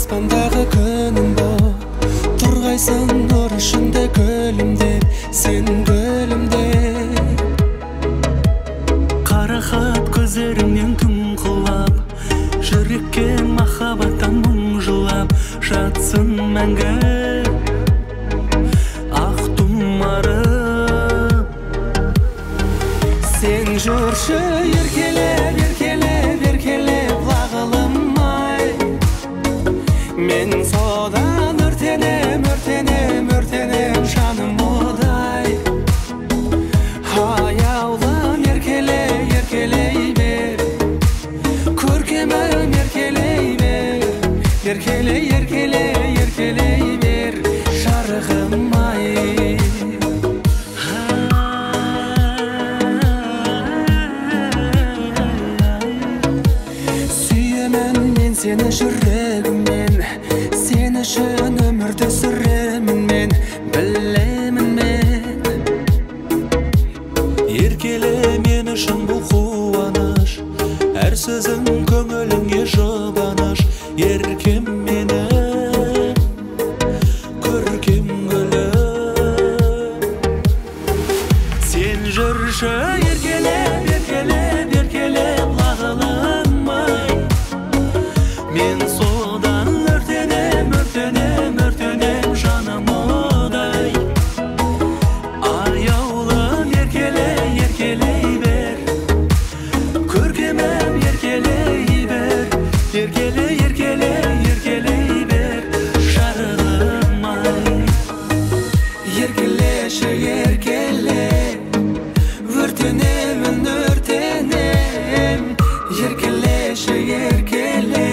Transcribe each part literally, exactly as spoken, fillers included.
аспандағы күнім боп тұрғайсың нұр ішінде күлімдеп, сен күлімдеп. Қарақат көздеріңнен күн құлап, жүрекке махаббаттан мұң жылап жатсын мәңгі ақ тұмарым. Сен жүрші еркелеп, еркелеп, еркелеп лағылым-ай. Мен содан өртенем, өртенем, өртенем жаным одай. Аяулым еркелей, еркелей бер, көркемім еркелей бер, еркелей, еркелей, еркелей бер, жарығым-ай. Сүйемін мен сені жүрегіммен, сен үшін өмірді сүремін мен, білемін мен. Еркеле мен үшін бұл қуаныш, әр сөзің көңіліңе жұбаныш. Еркем мені, көркем гүлім. Сен жүрші еркелеп, еркелеп, еркелеп лағылым-ай. Мен содан өртенем, өртенем, өртенем жаным одай. Аяулым еркелей, еркелей бер, көркемім еркелей бер, еркелей, еркелей, еркелей бер, жарығым-ай. Еркелеші еркеле, өртенемін, өртенем. Еркелеші еркеле,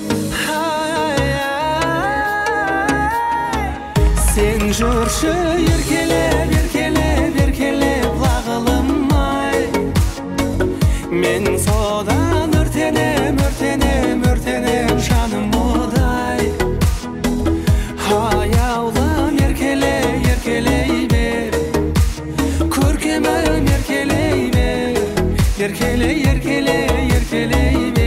сен жүрші еркелеп, еркелеп, еркелеп лағылым-ай. Мен содан өртенем, өртенем, өртенем жаным одай. Аяулым еркелей, еркелей бер, көркемім еркелей бер, еркелей, еркелей, еркелей бер.